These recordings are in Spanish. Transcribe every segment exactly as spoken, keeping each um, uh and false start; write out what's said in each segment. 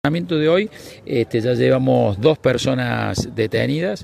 En el de hoy este, ya llevamos dos personas detenidas.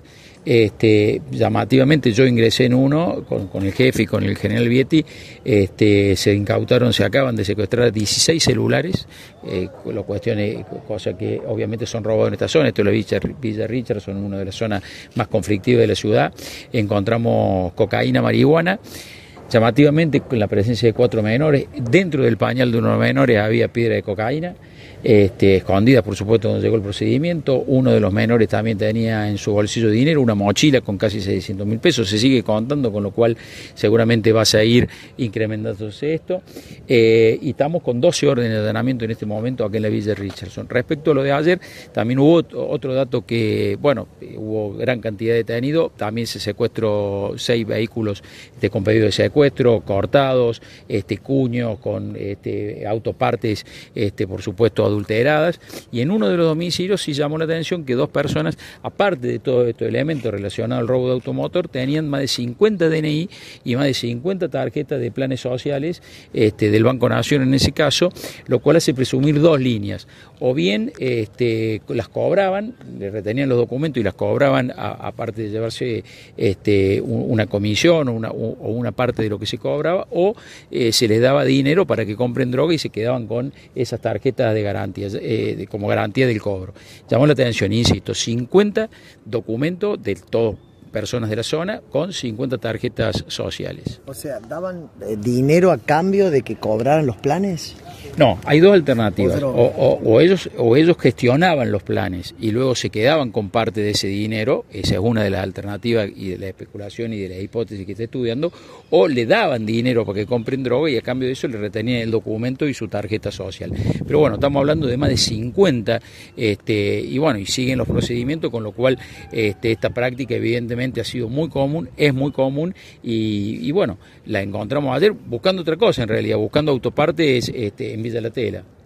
Este, llamativamente yo ingresé en uno con, con el jefe y con el general Vietti. Este, se incautaron, se acaban de secuestrar dieciséis celulares, eh, lo cuestiones, cosa que obviamente son robados en esta zona. Esto es la Villa, Villa Richardson, una de las zonas más conflictivas de la ciudad. Encontramos cocaína, marihuana. Llamativamente, con la presencia de cuatro menores, dentro del pañal de uno de los menores había piedra de cocaína, este, escondida por supuesto donde llegó el procedimiento. Uno de los menores también tenía en su bolsillo dinero, una mochila con casi seiscientos mil pesos, se sigue contando, con lo cual seguramente va a seguir incrementándose esto. Eh, y estamos con doce órdenes de allanamiento en este momento aquí en la Villa Richardson. Respecto a lo de ayer, también hubo otro dato que, bueno, hubo gran cantidad de detenidos, también se secuestró seis vehículos de, con pedido de secuestro, secuestro, cortados, este, cuños con este, autopartes, este, por supuesto, adulteradas. Y en uno de los domicilios sí llamó la atención que dos personas, aparte de todos estos elementos relacionados al robo de automotor, tenían más de cincuenta D N I y más de cincuenta tarjetas de planes sociales este, del Banco Nación en ese caso, lo cual hace presumir dos líneas. O bien este, las cobraban, le retenían los documentos y las cobraban, a, aparte de llevarse este, una comisión o una, o una parte de lo que se cobraba, o eh, se les daba dinero para que compren droga y se quedaban con esas tarjetas de garantías, eh, de, como garantía del cobro. Llamó la atención, insisto, cincuenta documentos de todo, personas de la zona con cincuenta tarjetas sociales. O sea, ¿daban eh, dinero a cambio de que cobraran los planes? No, hay dos alternativas, o, o, o, ellos, o ellos gestionaban los planes y luego se quedaban con parte de ese dinero, esa es una de las alternativas y de la especulación y de la hipótesis que está estudiando, o le daban dinero para que compren droga y a cambio de eso le retenían el documento y su tarjeta social. Pero bueno, estamos hablando de más de cincuenta este, y bueno, y siguen los procedimientos, con lo cual este, esta práctica evidentemente ha sido muy común, es muy común y, y bueno, la encontramos ayer buscando otra cosa en realidad, buscando autopartes este, en Villa La Tela.